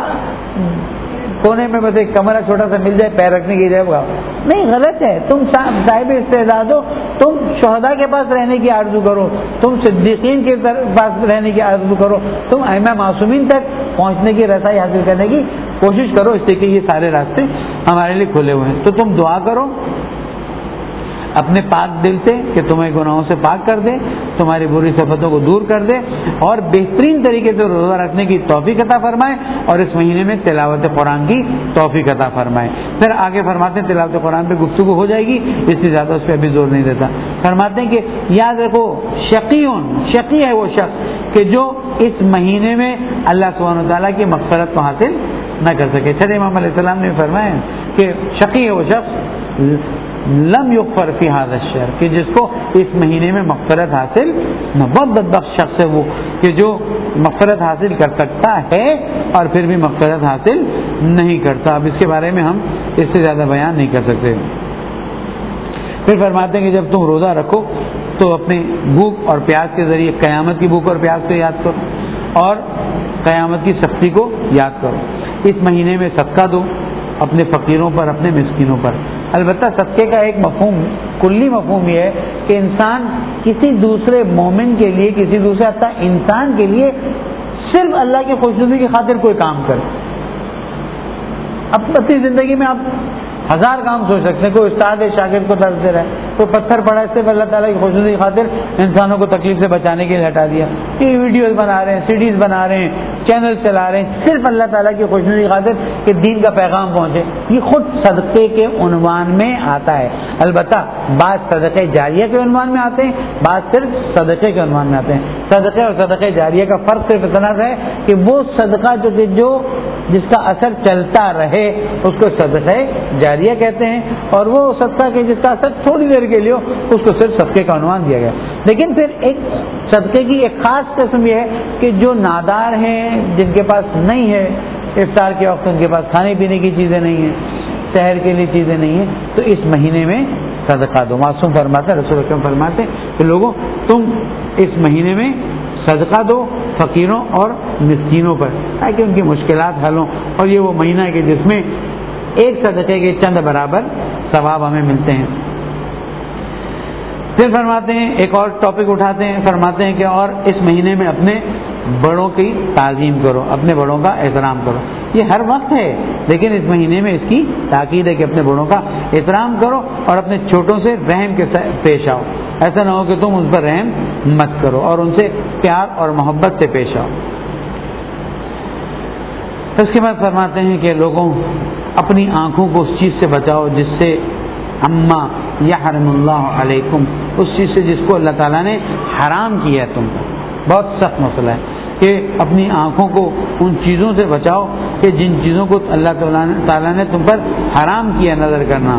کونے میں بس ایک کمرہ چھوٹا سا مل جائے پیر رکھنے کی جگہ. نہیں، غلط ہے. تم صاحب استعداد ہو، تم شہداء کے پاس رہنے کی آرزو کرو، تم صدیقین کے پاس رہنے کی آرزو کرو، تم ائمہ معصومین تک پہنچنے کی رسائی حاصل کرنے کی کوشش کرو، اس سے کہ یہ سارے راستے ہمارے لیے کھلے ہوئے ہیں. تو تم دعا کرو اپنے پاک دل سے کہ تمہیں گناہوں سے پاک کر دے، تمہاری بری صفتوں کو دور کر دے اور بہترین طریقے سے روزہ رکھنے کی توفیق عطا فرمائے اور اس مہینے میں تلاوت قرآن کی توفیق عطا فرمائے. پھر آگے فرماتے ہیں تلاوت قرآن پہ گفتگو ہو جائے گی، اس سے زیادہ اس پہ ابھی زور نہیں دیتا. فرماتے ہیں کہ یاد رکھو شقیون، شقی ہے وہ شخص کہ جو اس مہینے میں اللہ سبحانہ وتعالیٰ کی مغفرت کو حاصل نہ کر سکے. چھٹے امام علیہ السلام نے فرمایا کہ شقی ہے وہ شخص لم یغفر فی ھذا الشہر کہ جس کو اس مہینے میں مغفرت حاصل نہ. بہت بدبخت شخص ہے وہ کہ جو مغفرت حاصل کر سکتا ہے اور پھر بھی مغفرت حاصل نہیں کرتا. اب اس کے بارے میں ہم اس سے زیادہ بیان نہیں کر سکتے. پھر فرماتے ہیں کہ جب تم روزہ رکھو تو اپنے بھوک اور پیاس کے ذریعے قیامت کی بھوک اور پیاس کو یاد کرو اور قیامت کی سختی کو یاد کرو. اس مہینے میں صدقہ دو اپنے فقیروں پر، اپنے مسکینوں پر. البتہ صدقے کا ایک مفہوم، کلی مفہوم یہ ہے کہ انسان کسی دوسرے مومن کے لیے، کسی دوسرے حتی انسان کے لیے صرف اللہ کی خوشنودی کی خاطر کوئی کام کرے. اب اپنی زندگی میں آپ ہزار کام سوچ سکتے ہیں. کوئی استاد ہے شاگرد کو درس دے رہا ہے، کوئی پتھر پڑا ہے، صرف اللہ تعالیٰ کی خوشنودی کی خاطر انسانوں کو تکلیف سے بچانے کے لیے ہٹا دیا. یہ ویڈیوز بنا رہے ہیں، سی ڈیز بنا رہے ہیں، چینل چلا رہے ہیں، صرف اللہ تعالیٰ کی خوشنودی کی خاطر کہ دین کا پیغام پہنچے. یہ خود صدقے کے عنوان میں آتا ہے. البتہ بعض صدقے جاریہ کے عنوان میں آتے ہیں، بعض صرف صدقے کے عنوان میں آتے ہیں. صدقے اور صدقے جاریہ کا فرق صرف اتنا ہے کہ وہ صدقہ جو کہ جو جس کا اثر چلتا رہے اس کو صدقے جاریہ کہتے ہیں، اور وہ صدقہ کہ جس کا اثر تھوڑی دیر کے لیے اس کو صرف صدقے کا عنوان دیا گیا. لیکن پھر ایک صدقے کی ایک خاص قسم یہ ہے کہ جو نادار ہیں، جن کے پاس نہیں ہے افطار کے وقت، ان کے پاس کھانے پینے کی چیزیں نہیں ہیں، شہر کے لیے چیزیں نہیں ہیں، تو اس مہینے میں صدقہ دو. معصوم فرماتے ہیں، رسول اکرم فرماتے ہیں کہ لوگوں تم اس مہینے میں صدقہ دو فقیروں اور مسکینوں پر تاکہ ان کی مشکلات حل ہوں. اور یہ وہ مہینہ ہے کہ جس میں ایک صدقے کے چند برابر ثواب ہمیں ملتے ہیں. پھر فرماتے ہیں ایک اور ٹاپک اٹھاتے ہیں، فرماتے ہیں کہ اور اس مہینے میں اپنے بڑوں کی تعظیم کرو، اپنے بڑوں کا احترام کرو. یہ ہر وقت ہے لیکن اس مہینے میں اس کی تاکید ہے کہ اپنے بڑوں کا احترام کرو اور اپنے چھوٹوں سے رحم کے پیش آؤ. ایسا نہ ہو کہ تم اس پر رحم مت کرو اور ان سے پیار اور محبت سے پیش آؤ۔ اس کے بعد فرماتے ہیں کہ لوگوں اپنی آنکھوں کو اس چیز سے بچاؤ جس سے اما یحرم اللہ علیکم، اس چیز سے جس کو اللہ تعالیٰ نے حرام کیا ہے تم پر۔ بہت سخت مسئلہ ہے کہ اپنی آنکھوں کو ان چیزوں سے بچاؤ کہ جن چیزوں کو اللہ تعالیٰ نے تم پر حرام کیا نظر کرنا،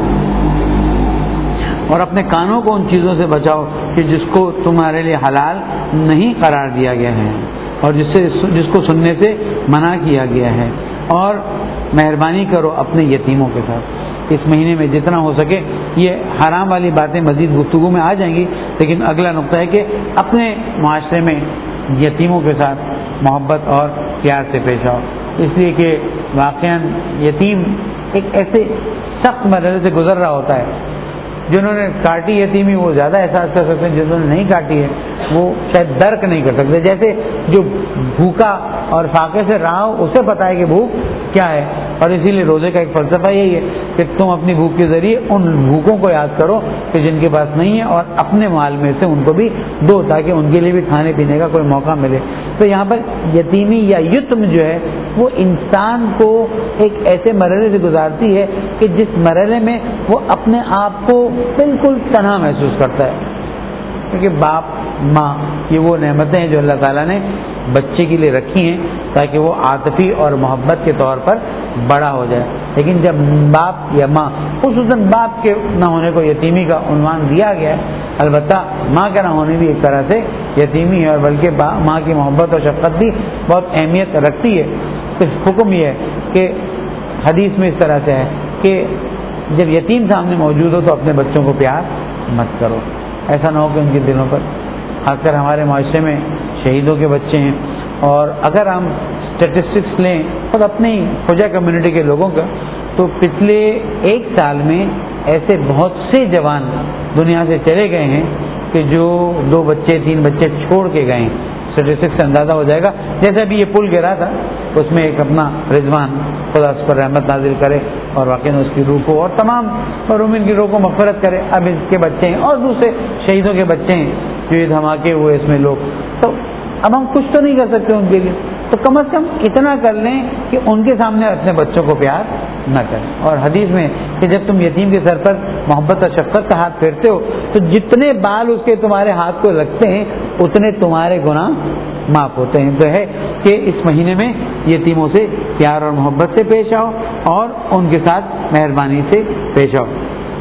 اور اپنے کانوں کو ان چیزوں سے بچاؤ کہ جس کو تمہارے لیے حلال نہیں قرار دیا گیا ہے اور جس سے جس کو سننے سے منع کیا گیا ہے، اور مہربانی کرو اپنے یتیموں کے ساتھ۔ اس مہینے میں جتنا ہو سکے یہ حرام والی باتیں مزید گفتگو میں آ جائیں گی، لیکن اگلا نقطہ ہے کہ اپنے معاشرے میں یتیموں کے ساتھ محبت اور پیار سے پیش آؤ، اس لیے کہ واقعاً یتیم ایک ایسے سخت مرحلے سے گزر رہا ہوتا ہے۔ جنہوں نے کاٹی یتیمی وہ زیادہ احساس کر سکتے ہیں، جنہوں نے نہیں کاٹی ہے وہ شاید درک نہیں کر سکتے۔ جیسے جو بھوکا اور فاقے سے رہا ہو اسے پتا ہے کہ بھوک کیا ہے، اور اسی لیے روزے کا ایک فلسفہ یہی ہے کہ تم اپنی بھوک کے ذریعے ان بھوکوں کو یاد کرو کہ جن کے پاس نہیں ہے، اور اپنے مال میں سے ان کو بھی دو تاکہ ان کے لیے بھی کھانے پینے کا کوئی موقع ملے۔ تو یہاں پر یتیمی یا یتم جو ہے وہ انسان کو ایک ایسے مرحلے سے گزارتی ہے کہ جس مرحلے میں وہ اپنے آپ کو بالکل تنہا محسوس کرتا ہے، کیونکہ باپ ماں یہ وہ نعمتیں ہیں جو اللہ تعالیٰ نے بچے کے لیے رکھی ہیں تاکہ وہ عاطفی اور محبت کے طور پر بڑا ہو جائے۔ لیکن جب باپ یا ماں، خصوصاً باپ کے نہ ہونے کو یتیمی کا عنوان دیا گیا ہے، البتہ ماں کا نہ ہونے بھی ایک طرح سے یتیمی ہے، اور بلکہ ماں کی محبت اور شفقت بھی بہت اہمیت رکھتی ہے۔ تو حکم یہ ہے کہ حدیث میں اس طرح سے ہے کہ جب یتیم سامنے موجود ہو تو اپنے بچوں کو پیار مت کرو، ایسا نہ ہو کہ ان کے دلوں پر، خاص کر ہمارے معاشرے میں شہیدوں کے بچے ہیں، اور اگر ہم اسٹیٹسٹکس لیں اور اپنی خوجہ کمیونٹی کے لوگوں کا، تو پچھلے ایک سال میں ایسے بہت سے جوان دنیا سے چلے گئے ہیں کہ جو دو بچے تین بچے چھوڑ کے گئے ہیں۔ اسٹیٹسٹکس سے اندازہ ہو جائے گا۔ جیسے ابھی یہ پل گرا تھا اس میں ایک اپنا رضوان، خدا اس پر رحمت نازل کرے اور واقعی اس کی روح کو اور تمام مرومین کی روح کو مغفرت کرے، اب اس کے بچے ہیں اور دوسرے شہیدوں کے بچے ہیں جو یہ دھماکے ہوئے اس میں لوگ، تو اب ہم کچھ تو نہیں کر سکتے ان کے لیے، تو کم از کم اتنا کر لیں کہ ان کے سامنے اپنے بچوں کو پیار نہ کریں۔ اور حدیث میں کہ جب تم یتیم کے سر پر محبت اور شفقت کا ہاتھ پھیرتے ہو تو جتنے بال اس کے تمہارے ہاتھ کو لگتے ہیں اتنے تمہارے گناہ معاف ہوتے ہیں۔ تو ہے کہ اس مہینے میں یتیموں سے پیار اور محبت سے پیش آؤ اور ان کے ساتھ مہربانی سے پیش آؤ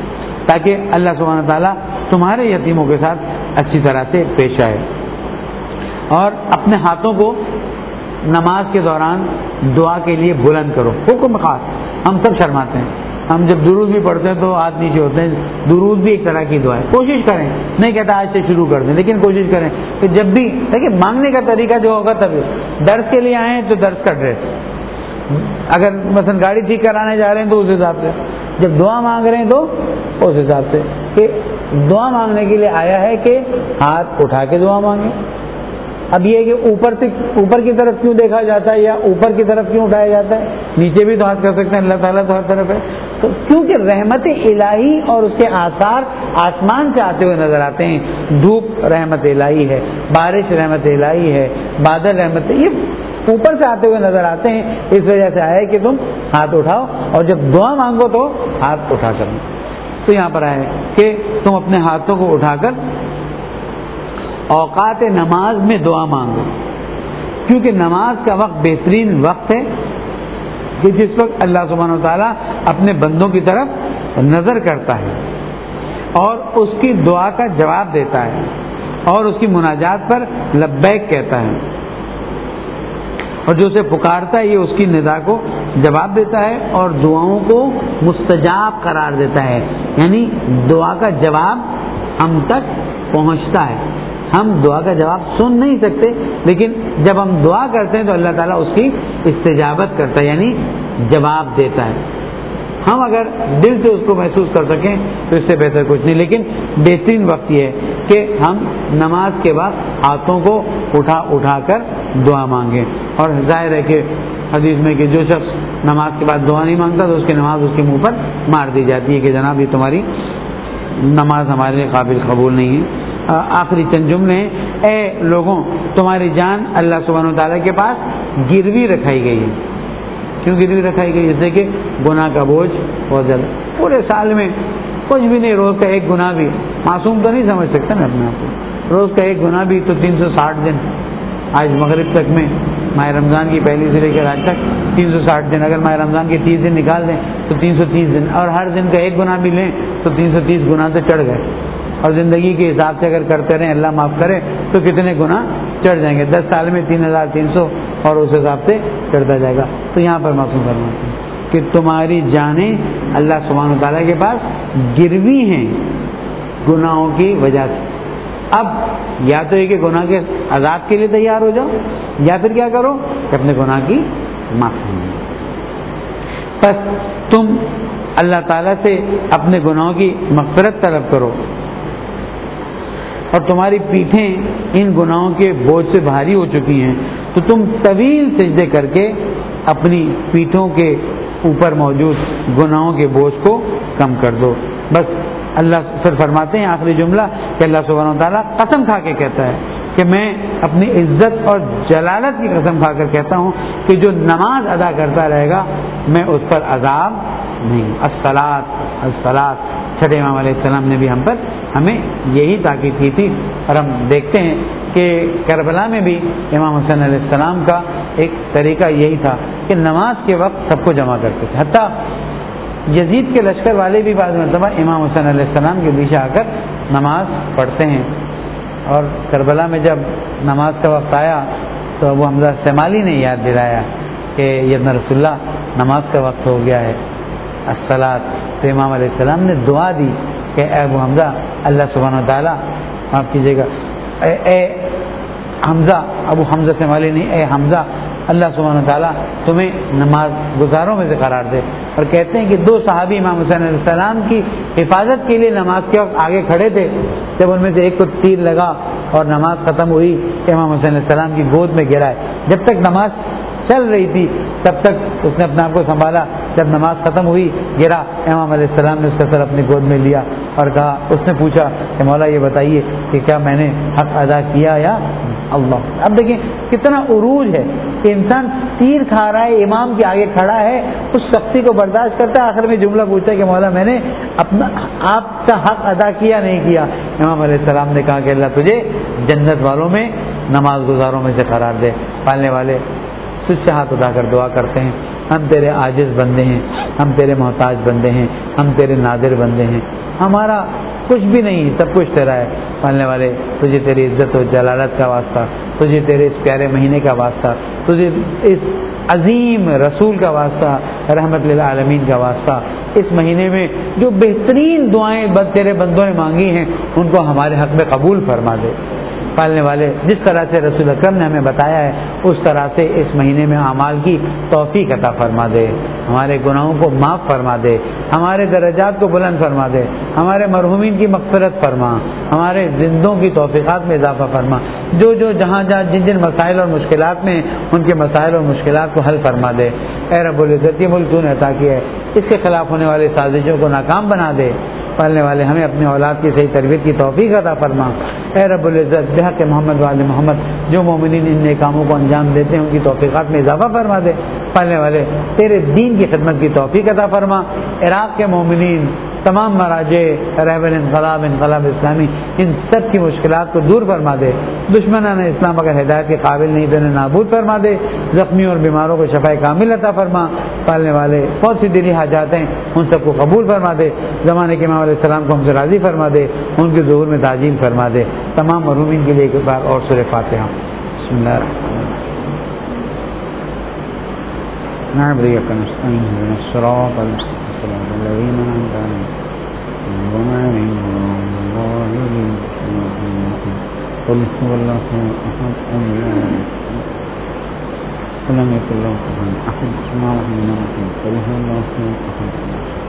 تاکہ اللہ سبحانہ تعالیٰ تمہارے یتیموں کے ساتھ اچھی طرح سے پیش آئے۔ اور اپنے ہاتھوں کو نماز کے دوران دعا کے لیے بلند کرو، حکم خاص۔ ہم سب شرماتے ہیں، ہم جب درود بھی پڑھتے ہیں تو ہاتھ نیچے ہوتے ہیں، درود بھی ایک طرح کی دعا ہے۔ کوشش کریں، نہیں کہتا آج سے شروع کر دیں، لیکن کوشش کریں کہ جب بھی دیکھیں مانگنے کا طریقہ جو ہوگا تبھی، درس کے لیے آئیں تو درس کا ڈریس، اگر مثلا گاڑی ٹھیک کرانے جا رہے ہیں تو اس حساب سے، جب دعا مانگ رہے ہیں تو اس حساب سے کہ دعا مانگنے کے لیے آیا ہے کہ ہاتھ اٹھا کے دعا مانگیں۔ اب یہ کہ اوپر سے اوپر کی طرف کیوں دیکھا جاتا ہے یا اوپر کی طرف کیوں اٹھایا جاتا ہے، نیچے بھی تو ہاتھ کر سکتے ہیں، اللہ تعالیٰ تو ہر طرف ہے، تو کیونکہ رحمت الہی اور اس کے آثار آسمان سے آتے ہوئے نظر آتے ہیں۔ دھوپ رحمت الہی ہے، بارش رحمت الہی ہے، بادل رحمت، یہ اوپر سے آتے ہوئے نظر آتے ہیں، اس وجہ سے آیا ہے کہ تم ہاتھ اٹھاؤ اور جب دعا مانگو تو ہاتھ اٹھا کر۔ تو یہاں پر آئے کہ تم اپنے ہاتھوں کو اٹھا کر اوقات نماز میں دعا مانگو، کیونکہ نماز کا وقت بہترین وقت ہے کہ جس وقت اللہ سبحانہ وتعالیٰ اپنے بندوں کی طرف نظر کرتا ہے اور اس کی دعا کا جواب دیتا ہے اور اس کی مناجات پر لبیک کہتا ہے، اور جو اسے پکارتا ہے یہ اس کی ندا کو جواب دیتا ہے اور دعاؤں کو مستجاب قرار دیتا ہے، یعنی دعا کا جواب ہم تک پہنچتا ہے۔ ہم دعا کا جواب سن نہیں سکتے، لیکن جب ہم دعا کرتے ہیں تو اللہ تعالیٰ اس کی استجابت کرتا ہے، یعنی جواب دیتا ہے۔ ہم اگر دل سے اس کو محسوس کر سکیں تو اس سے بہتر کچھ نہیں، لیکن بہترین وقت یہ ہے کہ ہم نماز کے بعد ہاتھوں کو اٹھا اٹھا کر دعا مانگیں۔ اور ظاہر ہے کہ حدیث میں کہ جو شخص نماز کے بعد دعا نہیں مانگتا تو اس کی نماز اس کے منہ پر مار دی جاتی ہے کہ جناب یہ تمہاری نماز ہمارے لیے قابل قبول نہیں ہے۔ آخری چند جملے ہیں۔ اے لوگوں، تمہاری جان اللہ سبحانہ و تعالیٰ کے پاس گروی رکھائی گئی ہے۔ کیوں گروی رکھائی گئی؟ جیسے کہ گناہ کا بوجھ بہت زیادہ، پورے سال میں کچھ بھی نہیں، روز کا ایک گناہ بھی، معصوم تو نہیں سمجھ سکتا نا اپنے آپ کو، روز کا ایک گناہ بھی تو تین سو ساٹھ دن، آج مغرب تک میں ماہ رمضان کی پہلی سے لے کر آج تک تین سو ساٹھ دن، اگر ماہ رمضان کے تیس دن نکال دیں تو تین سو تیس دن، اور ہر دن کا ایک گناہ بھی لیں تو تین سو تیس گناہ سے چڑھ گئے، اور زندگی کے حساب سے اگر کرتے رہیں اللہ معاف کرے تو کتنے گناہ چڑھ جائیں گے؟ دس سال میں تین ہزار تین سو اور اس حساب سے چڑھتا جائے گا۔ تو یہاں پر معصوم فرماتے ہیں کہ تمہاری جانیں اللہ سبحانہ وتعالیٰ کے پاس گروی ہیں گناہوں کی وجہ سے۔ اب یا تو یہ کہ گناہ کے عذاب کے لیے تیار ہو جاؤ، یا پھر کیا کرو کہ اپنے گناہ کی معافی مانگو۔ بس تم اللہ تعالیٰ سے اپنے گناہوں کی مغفرت طلب کرو، اور تمہاری پیٹھیں ان گناہوں کے بوجھ سے بھاری ہو چکی ہیں، تو تم طویل سجدے کر کے اپنی پیٹھوں کے اوپر موجود گناہوں کے بوجھ کو کم کر دو۔ بس اللہ پھر فرماتے ہیں آخری جملہ کہ اللہ سبحانہ و تعالیٰ قسم کھا کے کہتا ہے کہ میں اپنی عزت اور جلالت کی قسم کھا کر کہتا ہوں کہ جو نماز ادا کرتا رہے گا میں اس پر عذاب نہیں۔ الصلاۃ الصلاۃ، چھٹے امام علیہ السلام نے بھی ہم پر ہمیں یہی تاکید کی تھی، اور ہم دیکھتے ہیں کہ کربلا میں بھی امام حسین علیہ السلام کا ایک طریقہ یہی تھا کہ نماز کے وقت سب کو جمع کرتے تھے، حتیٰ یزید کے لشکر والے بھی بعض مرتبہ امام حسین علیہ السلام کے پیچھے آ کر نماز پڑھتے ہیں۔ اور کربلا میں جب نماز کا وقت آیا تو ابو حمزہ استعمالی نے یاد دلایا کہ ابن رسول اللہ نماز کا وقت ہو گیا ہے، الصلاۃ۔ تو امام علیہ السلام نے دعا دی کہ اے ابو حمزہ، اللہ سبحانہ و تعالیٰ معاف کیجیے گا، اے, اے حمزہ، ابو حمزہ استعمالی نہیں، اے حمزہ، اللہ سبحانہ و تعالیٰ تمہیں نماز گزاروں میں سے قرار دے۔ اور کہتے ہیں کہ دو صحابی امام حسین علیہ السلام کی حفاظت کے لیے نماز کے وقت آگے کھڑے تھے، جب ان میں سے ایک کو تیر لگا اور نماز ختم ہوئی، امام حسین علیہ السلام کی گود میں گرائے۔ جب تک نماز چل رہی تھی تب تک اس نے اپنے آپ کو سنبھالا، جب نماز ختم ہوئی گرا، امام علیہ السلام نے اس کا سر اپنی گود میں لیا اور کہا، اس نے پوچھا کہ مولا یہ بتائیے کہ کیا میں نے حق ادا کیا یا اللہ۔ اب دیکھیں کتنا عروج ہے کہ انسان تیر کھا رہا ہے، امام کے آگے کھڑا ہے، اس سختی کو برداشت کرتا ہے، آخر میں جملہ پوچھتا ہے کہ مولا میں نے اپنا آپ کا حق ادا کیا نہیں کیا؟ امام علیہ السلام نے کہا کہ اللہ تجھے جنت والوں میں نماز گزاروں میں سے قرار دے۔ پالنے والے سچ سے ہاتھ اٹھا کر دعا کرتے ہیں، ہم تیرے عاجز بندے ہیں، ہم تیرے محتاج بندے ہیں، ہم تیرے نادر بندے ہیں، ہمارا کچھ بھی نہیں، سب کچھ تیرا ہے۔ پالنے والے تجھے تیری عزت و جلالت کا واسطہ، تجھے تیرے اس پیارے مہینے کا واسطہ، تجھے اس عظیم رسول کا واسطہ، رحمت للعالمین کا واسطہ، اس مہینے میں جو بہترین دعائیں تیرے بندوں نے مانگی ہیں ان کو ہمارے حق میں قبول فرما دے۔ پالنے والے جس طرح سے رسول اکرم نے ہمیں بتایا ہے اس طرح سے اس مہینے میں اعمال کی توفیق عطا فرما دے، ہمارے گناہوں کو معاف فرما دے، ہمارے درجات کو بلند فرما دے، ہمارے مرحومین کی مغفرت فرما، ہمارے زندوں کی توفیقات میں اضافہ فرما، جو جو جہاں جہاں جن جن مسائل اور مشکلات میں ان کے مسائل اور مشکلات کو حل فرما دے۔ اے رب العزت، یہ ملک تو نے عطا کیا ہے، اس کے خلاف ہونے والے سازشوں کو ناکام بنا دے۔ پالنے والے ہمیں اپنی اولاد کی صحیح تربیت کی توفیق عطا فرما۔ اے رب العزت، بحق محمد والے محمد جو مومنین ان نیک کاموں کو انجام دیتے ہیں ان کی توفیقات میں اضافہ فرما دے۔ پالنے والے تیرے دین کی خدمت کی توفیق عطا فرما۔ عراق کے مومنین، تمام مراجع، رہبر انقلاب، انقلاب اسلامی، ان سب کی مشکلات کو دور فرما دے۔ دشمنان اسلام اگر ہدایت کے قابل نہیں تو انہیں نابود فرما دے۔ زخمیوں اور بیماروں کو شفائے کامل عطا فرما۔ پالنے والے بہت سی دلی حاجات ہیں ان سب کو قبول فرما دے۔ زمانے کے امام علیہ السلام کو ہم سے راضی فرما دے، ان کے ظہور میں تعظیم فرما دے۔ تمام مرحومین کے لیے ایک بار اور سورہ فاتحہ۔ بسم اللہ الرحمن الرحیم۔ نعبد و نستعین اهدنا الصراط المستقیم صراط الذین انعمت علیہم غیر المغضوب علیہم۔ قل هو الله احد الله ولم يكن له كفوا احد۔ قل هو الله احد